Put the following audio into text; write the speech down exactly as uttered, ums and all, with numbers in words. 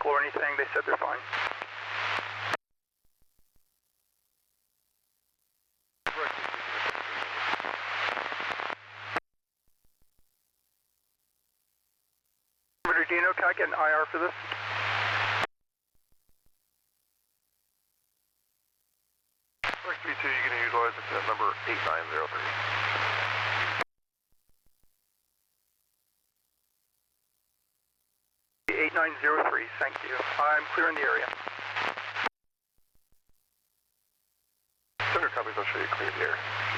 vehicle or anything. They said they're fine. Dino, can I get an I R for this? X B two, you're going to utilize it at number eight nine zero three. eight nine zero three, thank you. I'm clearing the area. Center copies, I'll show you cleared the area.